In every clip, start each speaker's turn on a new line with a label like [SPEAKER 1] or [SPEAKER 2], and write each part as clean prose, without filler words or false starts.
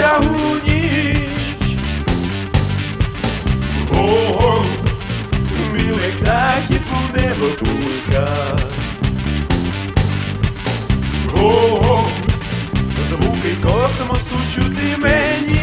[SPEAKER 1] яскраву ніч. Го-го, білих птахів у небо пускать. Го-го, звуки космосу чути мені.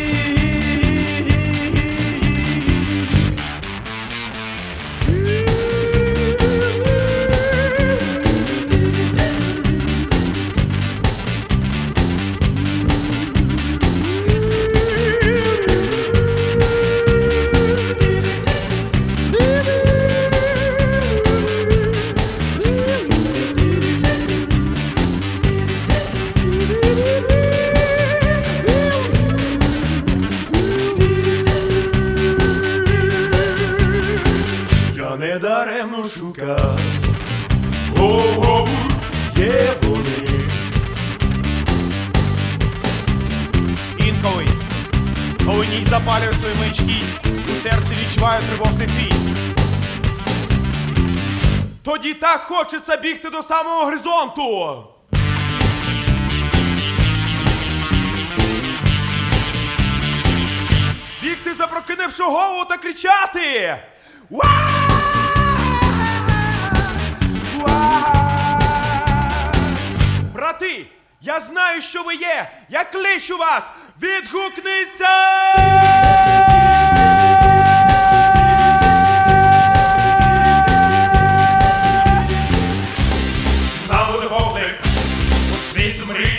[SPEAKER 1] Недаремно шукав, го-го, є вони.
[SPEAKER 2] Інколи, коли ніч запалює свої маячки, у серці відчуваю тривожний тиск. Тоді так хочеться бігти до самого горизонту. Бігти, запрокинувши голову, та кричати: брати, я знаю, що ви є! Я кличу вас! Відгукніться!
[SPEAKER 1] Заводи вогник, у світ мрій.